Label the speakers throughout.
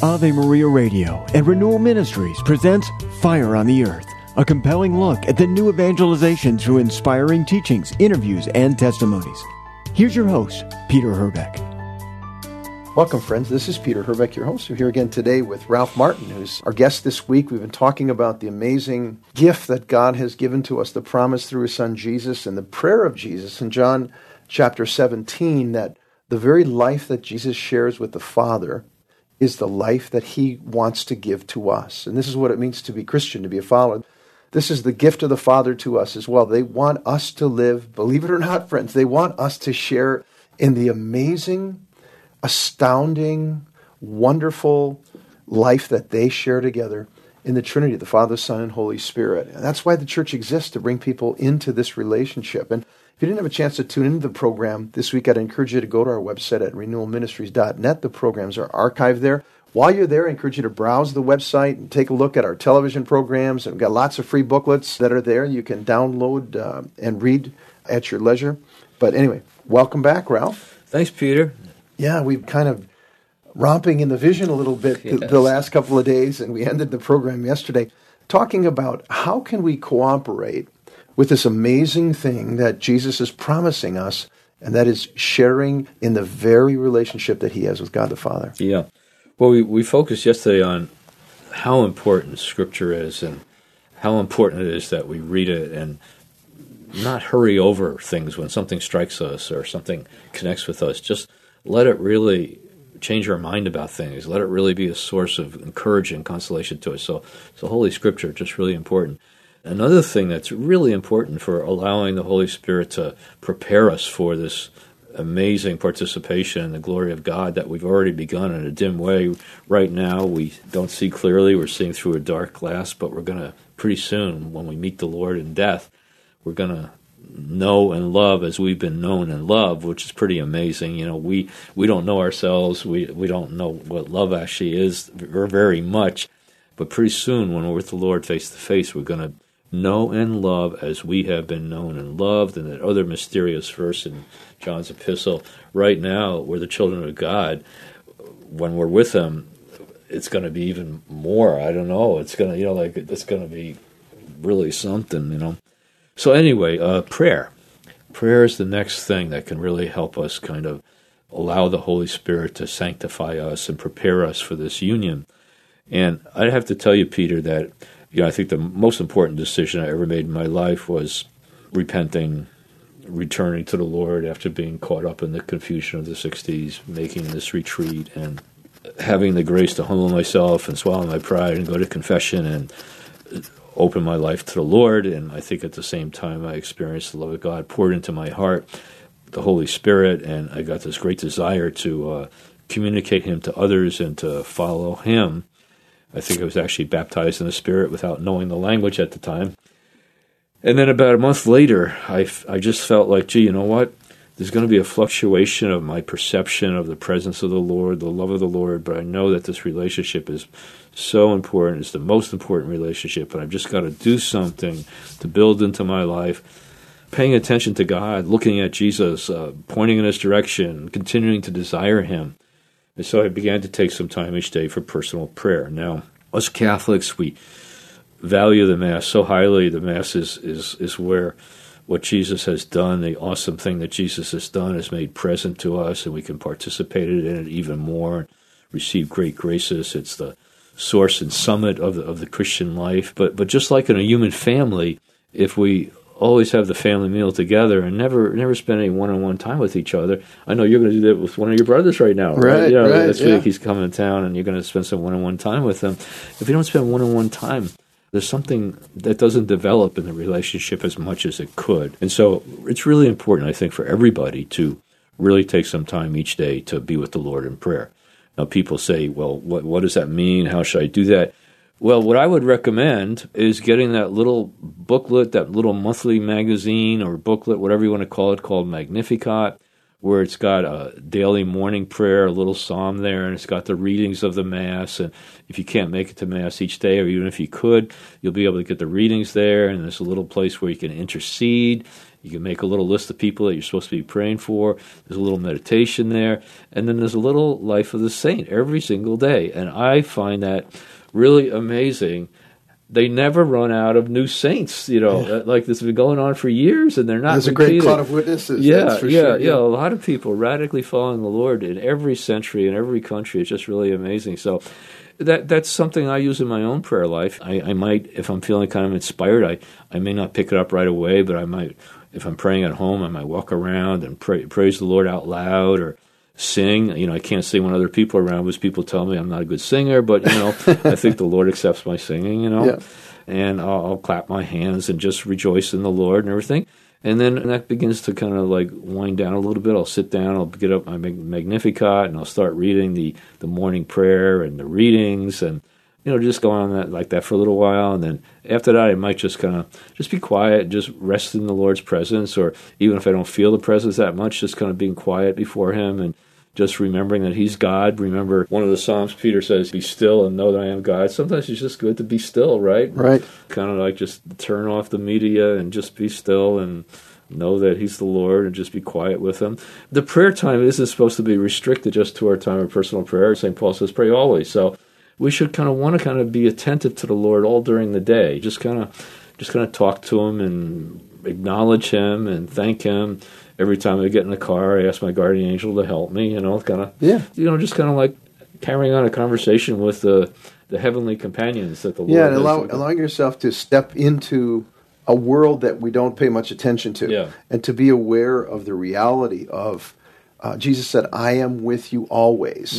Speaker 1: Ave Maria Radio and Renewal Ministries presents Fire on the Earth, a compelling look at the new evangelization through inspiring teachings, interviews, and testimonies. Here's your host, Peter Herbeck.
Speaker 2: Welcome, friends. This is Peter Herbeck, your host. We're here again today with Ralph Martin, who's our guest this week. We've been talking about the amazing gift that God has given to us, the promise through His Son Jesus, and the prayer of Jesus in John chapter 17, that the very life that Jesus shares with the Father is the life that He wants to give to us. And this is what it means to be Christian, to be a follower. This is the gift of the Father to us as well. They want us to live, believe it or not, friends, they want us to share in the amazing, astounding, wonderful life that they share together in the Trinity, the Father, Son, and Holy Spirit. And that's why the church exists, to bring people into this relationship. And if you didn't have a chance to tune into the program this week, I'd encourage you to go to our website at renewalministries.net. The programs are archived there. While you're there, I encourage you to browse the website and take a look at our television programs. We've got lots of free booklets that are there. You can download and read at your leisure. But anyway, welcome back, Ralph.
Speaker 3: Thanks, Peter.
Speaker 2: Yeah, we've kind of romping in the vision a little bit the last couple of days, and we ended the program yesterday talking about how can we cooperate with this amazing thing that Jesus is promising us, and that is sharing in the very relationship that He has with God the Father.
Speaker 3: Yeah. Well, we focused yesterday on how important Scripture is and how important it is that we read it and not hurry over things when something strikes us or something connects with us. Just let it really change our mind about things. Let it really be a source of encouragement, consolation to us. So Holy Scripture is just really important. Another thing that's really important for allowing the Holy Spirit to prepare us for this amazing participation in the glory of God that we've already begun in a dim way. Right now, we don't see clearly. We're seeing through a dark glass, but we're going to, pretty soon, when we meet the Lord in death, we're going to know and love as we've been known and loved, which is pretty amazing. You know, we don't know ourselves. We don't know what love actually is very much. But pretty soon, when we're with the Lord face to face, we're going to know and love as we have been known and loved. And that other mysterious verse in John's epistle, right now, we're the children of God. When we're with Him, it's going to be even more. I don't know. It's going to, it's going to be really something, So anyway, prayer. Prayer is the next thing that can really help us kind of allow the Holy Spirit to sanctify us and prepare us for this union. And I have to tell you, Peter, that I think the most important decision I ever made in my life was repenting, returning to the Lord after being caught up in the confusion of the 60s, making this retreat, and having the grace to humble myself and swallow my pride and go to confession and open my life to the Lord. And I think at the same time I experienced the love of God poured into my heart, the Holy Spirit, and I got this great desire to communicate Him to others and to follow Him. I think I was actually baptized in the Spirit without knowing the language at the time. And then about a month later, I just felt like, gee, you know what? There's going to be a fluctuation of my perception of the presence of the Lord, the love of the Lord, but I know that this relationship is so important. It's the most important relationship, and I've just got to do something to build into my life, paying attention to God, looking at Jesus, pointing in His direction, continuing to desire Him. And so I began to take some time each day for personal prayer. Now, us Catholics, we value the Mass so highly. The Mass is where what Jesus has done, the awesome thing that Jesus has done, is made present to us, and we can participate in it even more, receive great graces. It's the source and summit of the Christian life. But just like in a human family, if we always have the family meal together and never spend any one-on-one time with each other. I know you're going to do that with one of your brothers right now, right? This week he's coming to town, and you're going to spend some one-on-one time with him. If you don't spend one-on-one time, there's something that doesn't develop in the relationship as much as it could. And so it's really important, I think, for everybody to really take some time each day to be with the Lord in prayer. Now, people say, well, what does that mean? How should I do that? Well, what I would recommend is getting that little booklet, that little monthly magazine or booklet, whatever you want to call it, called Magnificat, where it's got a daily morning prayer, a little psalm there, and it's got the readings of the Mass. And if you can't make it to Mass each day, or even if you could, you'll be able to get the readings there, and there's a little place where you can intercede You can make a little list of people that you're supposed to be praying for. There's a little meditation there. And then there's a little life of the saint every single day. And I find that really amazing. They never run out of new saints, like this has been going on for years, and they're not
Speaker 2: There's
Speaker 3: repeated.
Speaker 2: a great cloud of witnesses.
Speaker 3: Yeah,
Speaker 2: sure.
Speaker 3: A lot of people radically following the Lord in every century, in every country. It's just really amazing. So that's something I use in my own prayer life. I might, if I'm feeling kind of inspired, I may not pick it up right away, but I might, if I'm praying at home, I might walk around and praise the Lord out loud, or sing. I can't sing when other people are around because people tell me I'm not a good singer, but, I think the Lord accepts my singing,
Speaker 2: Yeah.
Speaker 3: and I'll clap my hands and just rejoice in the Lord and everything. And then that begins to kind of like wind down a little bit. I'll sit down, I'll get up my Magnificat, and I'll start reading the morning prayer and the readings, and just go on that for a little while. And then after that, I might just kind of just be quiet, just rest in the Lord's presence, or even if I don't feel the presence that much, just kind of being quiet before Him and just remembering that He's God. Remember, one of the Psalms, Peter says, "Be still and know that I am God." Sometimes it's just good to be still, right?
Speaker 2: Right.
Speaker 3: Kind of like just turn off the media and just be still and know that He's the Lord and just be quiet with Him. The prayer time isn't supposed to be restricted just to our time of personal prayer. St. Paul says, pray always. So we should kind of want to kind of be attentive to the Lord all during the day. Just kind of talk to Him and acknowledge Him and thank Him. Every time I get in the car, I ask my guardian angel to help me, just kind of like carrying on a conversation with the heavenly companions that the Lord
Speaker 2: and
Speaker 3: has.
Speaker 2: allowing yourself to step into a world that we don't pay much attention to, and to be aware of the reality of, Jesus said, "I am with you always,"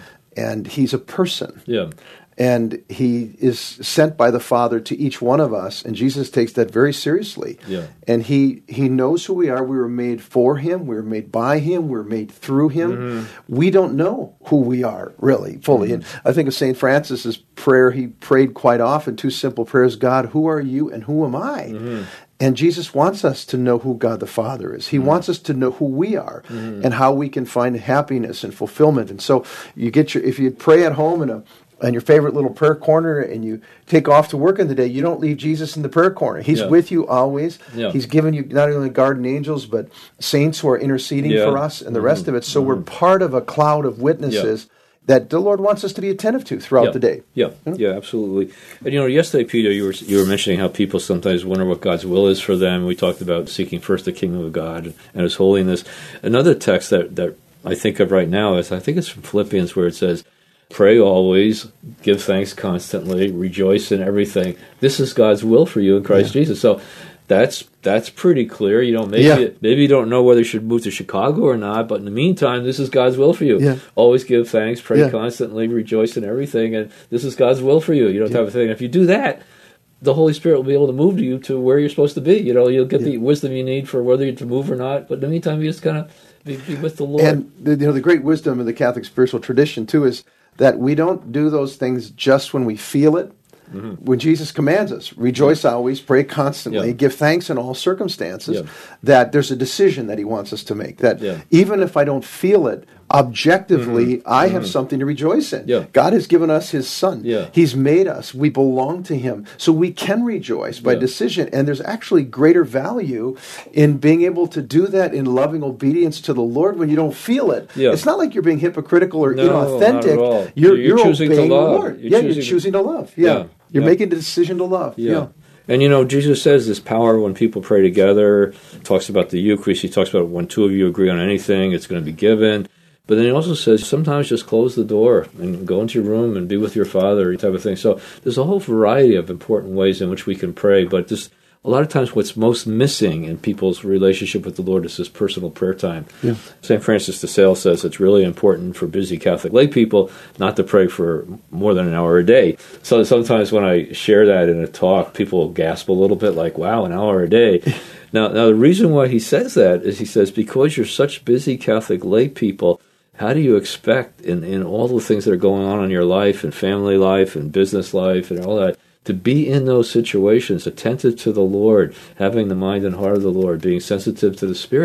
Speaker 2: and He's a person.
Speaker 3: Yeah.
Speaker 2: And He is sent by the Father to each one of us, and Jesus takes that very seriously.
Speaker 3: Yeah.
Speaker 2: And He knows who we are. We were made for Him. We were made by Him. We were made through Him. We don't know who we are, really, fully. And I think of St. Francis's prayer. He prayed quite often two simple prayers: God, who are you and who am I? And Jesus wants us to know who God the Father is. He wants us to know who we are and how we can find happiness and fulfillment. And so if you pray at home in your favorite little prayer corner, and you take off to work in the day, you don't leave Jesus in the prayer corner. He's with you always.
Speaker 3: Yeah.
Speaker 2: He's given you not only guardian angels, but saints who are interceding for us and the rest of it. So we're part of a cloud of witnesses that the Lord wants us to be attentive to throughout the day.
Speaker 3: Yeah, absolutely. And yesterday, Peter, you were mentioning how people sometimes wonder what God's will is for them. We talked about seeking first the kingdom of God and His holiness. Another text that I think of right now is, I think it's from Philippians, where it says, pray always, give thanks constantly, rejoice in everything. This is God's will for you in Christ Jesus. So that's pretty clear. Maybe you don't know whether you should move to Chicago or not, but in the meantime, this is God's will for you.
Speaker 2: Yeah.
Speaker 3: Always give thanks, pray constantly, rejoice in everything, and this is God's will for you. Type of thing. If you do that, the Holy Spirit will be able to move you to where you're supposed to be. You'll get the wisdom you need for whether you're to move or not. But in the meantime, you just kind of be with the Lord.
Speaker 2: And the great wisdom of the Catholic spiritual tradition too is that we don't do those things just when we feel it. When Jesus commands us, rejoice always, pray constantly, give thanks in all circumstances, that there's a decision that He wants us to make. That even if I don't feel it, objectively, I have something to rejoice in. God has given us His Son. He's made us. We belong to Him. So we can rejoice by decision. And there's actually greater value in being able to do that in loving obedience to the Lord when you don't feel it. It's not like you're being hypocritical or inauthentic.
Speaker 3: Not at all.
Speaker 2: You're
Speaker 3: choosing
Speaker 2: obeying
Speaker 3: to love.
Speaker 2: the Lord. You're choosing to love. You're making the decision to love.
Speaker 3: And Jesus says this power when people pray together, talks about the Eucharist. He talks about when two of you agree on anything, it's going to be given. But then he also says sometimes just close the door and go into your room and be with your Father, type of thing. So there's a whole variety of important ways in which we can pray. But just a lot of times what's most missing in people's relationship with the Lord is this personal prayer time. St. Francis de Sales says it's really important for busy Catholic lay people not to pray for more than an hour a day. So sometimes when I share that in a talk, people gasp a little bit like, wow, an hour a day. Now the reason why he says that is he says, because you're such busy Catholic lay people, how do you expect in all the things that are going on in your life and family life and business life and all that, to be in those situations, attentive to the Lord, having the mind and heart of the Lord, being sensitive to the Spirit?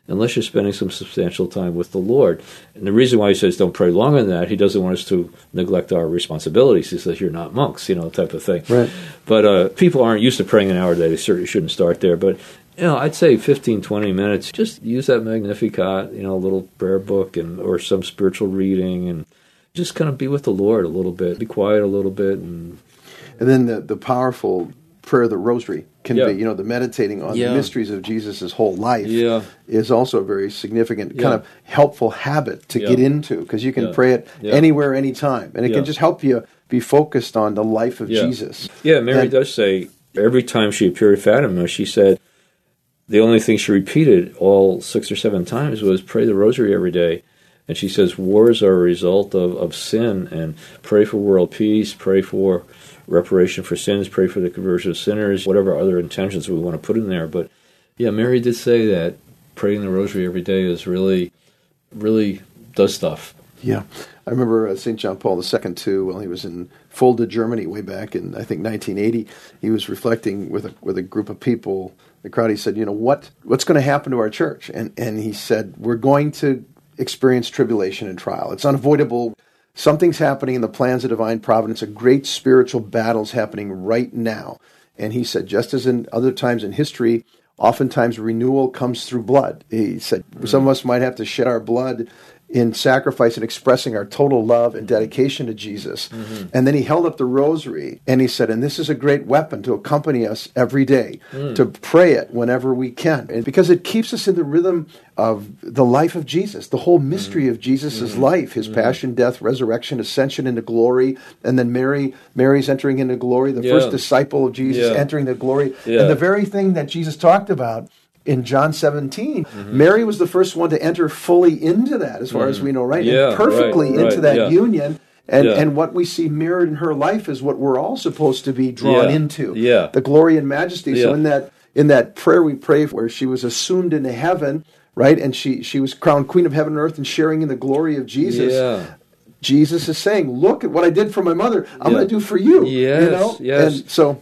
Speaker 3: unless you're spending some substantial time with the Lord. And the reason why he says don't pray longer than that, he doesn't want us to neglect our responsibilities. He says you're not monks, type of thing.
Speaker 2: Right.
Speaker 3: But people aren't used to praying an hour a day. They certainly shouldn't start there. But I'd say 15, 20 minutes. Just use that Magnificat, a little prayer book or some spiritual reading, and just kind of be with the Lord a little bit. Be quiet a little bit. And
Speaker 2: then the powerful prayer of the rosary can be, the meditating on the mysteries of Jesus' whole life is also a very significant kind of helpful habit to get into, because you can pray it anywhere, anytime. And it can just help you be focused on the life of Jesus.
Speaker 3: Yeah, Mary does say every time she appeared at Fatima, she said the only thing she repeated all 6 or 7 times was pray the rosary every day. And she says wars are a result of sin, and pray for world peace, pray for reparation for sins, pray for the conversion of sinners, whatever other intentions we want to put in there. But Mary did say that praying the rosary every day is really, really does stuff.
Speaker 2: Yeah. I remember St. John Paul II, too, while he was in Fulda, Germany, way back in, I think, 1980, he was reflecting with a group of people, the crowd. He said, what's going to happen to our church? And he said, we're going to experience tribulation and trial. It's unavoidable. Something's happening in the plans of divine providence. A great spiritual battle's happening right now. And he said, just as in other times in history, oftentimes renewal comes through blood. He said, some of us might have to shed our blood in sacrifice and expressing our total love and dedication to Jesus. Mm-hmm. And then he held up the rosary and he said, and this is a great weapon to accompany us every day, to pray it whenever we can. And because it keeps us in the rhythm of the life of Jesus, the whole mystery of Jesus' life, his passion, death, resurrection, ascension into glory, and then Mary's entering into glory, the first disciple of Jesus entering the glory. And the very thing that Jesus talked about in John 17, Mary was the first one to enter fully into that, as far as we know, right? And perfectly into that union. And what we see mirrored in her life is what we're all supposed to be drawn into. The glory and majesty. So in that prayer we pray where she was assumed into heaven, right? And she was crowned Queen of Heaven and Earth and sharing in the glory of Jesus. Jesus is saying, look at what I did for my mother. I'm going to do for you.
Speaker 3: Yes.
Speaker 2: And so,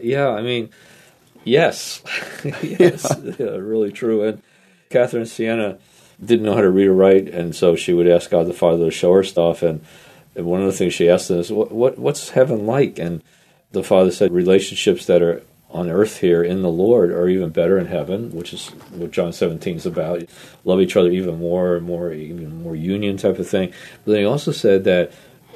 Speaker 3: yes. Really true. And Catherine Siena didn't know how to read or write, and so she would ask God the Father to show her stuff. And one of the things she asked him is, what's heaven like? And the Father said, relationships that are on earth here in the Lord are even better in heaven, which is what John 17 is about. Love each other even more union type of thing. But then he also said that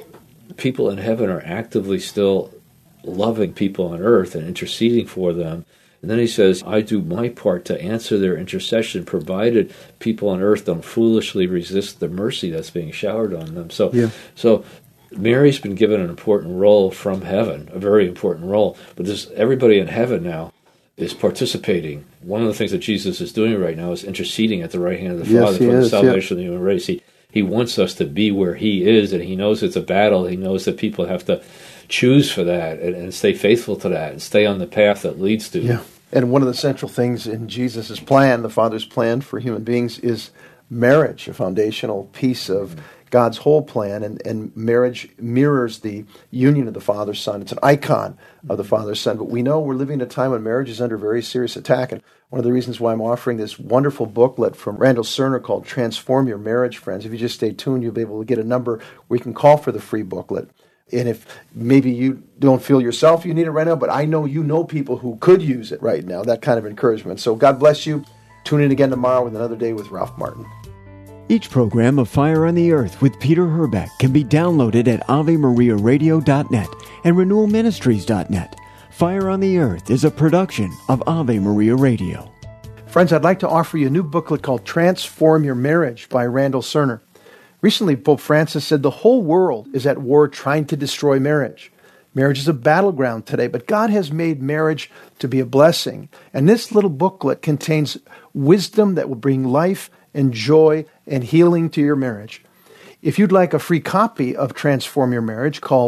Speaker 3: people in heaven are actively still loving people on earth and interceding for them. And then he says, I do my part to answer their intercession, provided people on earth don't foolishly resist the mercy that's being showered on them. So Mary's been given an important role from heaven, a very important role. But everybody in heaven now is participating. One of the things that Jesus is doing right now is interceding at the right hand of the Father for the salvation of the human race. He wants us to be where he is, and he knows it's a battle. He knows that people have to choose for that and stay faithful to that and stay on the path that leads to.
Speaker 2: Yeah. And one of the central things in Jesus' plan, the Father's plan for human beings, is marriage, a foundational piece of God's whole plan. And marriage mirrors the union of the Father, Son. It's an icon of the Father, Son. But we know we're living in a time when marriage is under very serious attack. And one of the reasons why I'm offering this wonderful booklet from Randall Cerner called Transform Your Marriage, friends. If you just stay tuned, you'll be able to get a number where you can call for the free booklet. And if maybe you don't feel yourself you need it right now, but I know you know people who could use it right now, that kind of encouragement. So God bless you. Tune in again tomorrow with another day with Ralph Martin.
Speaker 1: Each program of Fire on the Earth with Peter Herbeck can be downloaded at AveMariaRadio.net and RenewalMinistries.net. Fire on the Earth is a production of Ave Maria Radio.
Speaker 2: Friends, I'd like to offer you a new booklet called Transform Your Marriage by Randall Cerner. Recently, Pope Francis said the whole world is at war trying to destroy marriage. Marriage is a battleground today, but God has made marriage to be a blessing. And this little booklet contains wisdom that will bring life and joy and healing to your marriage. If you'd like a free copy of Transform Your Marriage, call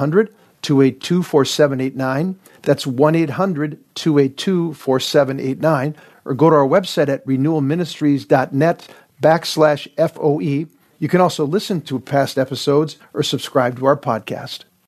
Speaker 2: 1-800-282-4789. That's 1-800-282-4789. Or go to our website at renewalministries.net/FOE. You can also listen to past episodes or subscribe to our podcast.